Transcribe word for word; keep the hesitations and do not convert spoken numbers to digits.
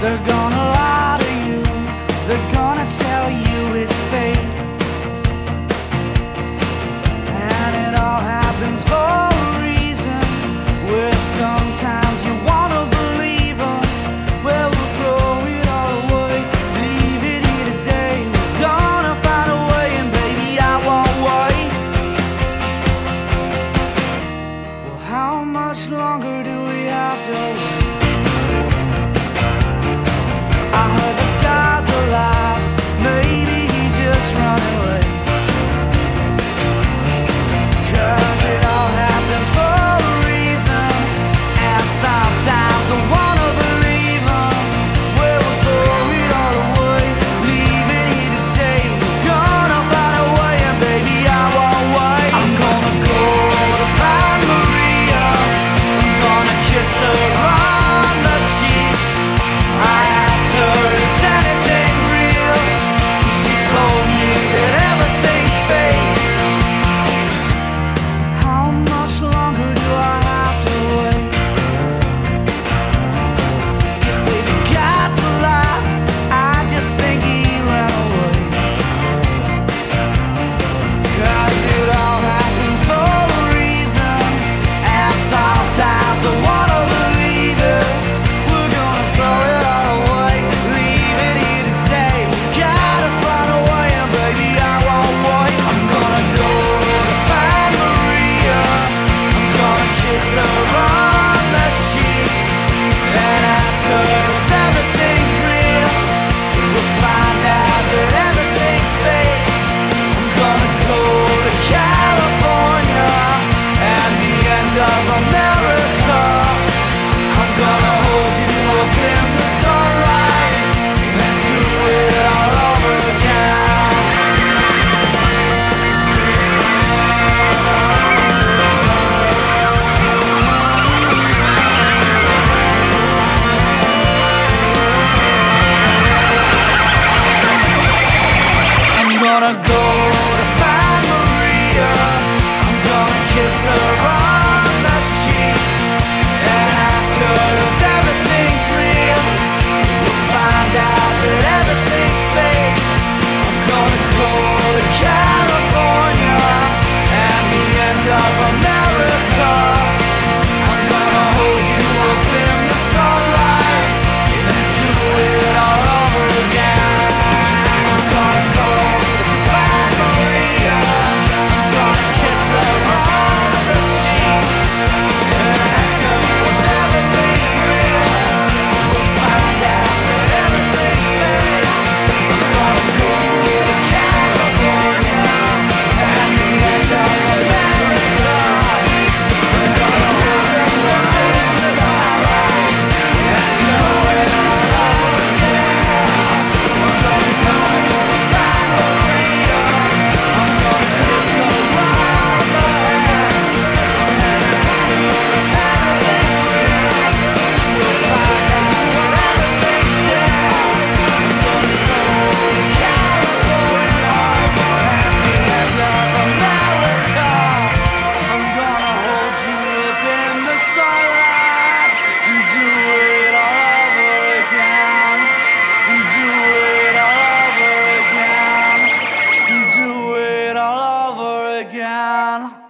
They're gonna lie to you, they're gonna tell you it's fate. And it all happens for a reason, where sometimes you wanna believe them. Well, we'll throw it all away, leave it here today. We're gonna find a way, and baby, I won't wait. Well, how much longer do we have to wait? I heard that God's alive, maybe he's just running away. 'Cause it all happens for a reason, and sometimes I wanna believe him. Well, we'll throw it all away, leave it here today. We're gonna find a way, and baby, I won't wait. I'm gonna go to find Maria, I'm gonna kiss her on the cheek. I asked her, is anything real? She told me that everything's fake. How much longer do I have to wait? You say that God's alive, I just think he ran away. 'Cause it all happens for a reason, and sometimes I wanna believe it. We're gonna throw it all away, leave it here today. We gotta find a way, and baby, I won't wait. I'm gonna go to find Maria, I'm gonna kiss her on the cheek, and ask her if everything's real. We'll find out that everything's fake. I'm gonna go to California and the end of America. I'm gonna hold you up in the sunlight and do it all over again. I'm gonna go to find Maria, I'm gonna kiss her on the cheek, and ask her if everything's real. We'll find out that everything's fake. I'm gonna go to California and the end of America. I'm gonna hold you up in the sunlight and do it all over again. I'm gonna go to find Maria, I'm gonna kiss her on the cheek, and ask her if everything's real. We'll find out that everything's fake. I'm gonna go to California and the end of America. I'm gonna hold you up in the sunlight and do it all over again. I'm gonna go to find Maria, I'm gonna kiss her on the head, and ask her if everything's real. We'll find out that everything's dead. I'm gonna go to California and the end of America. I'm gonna hold you up in the sunlight and do it all over again. And do it all over again. And do it all over again.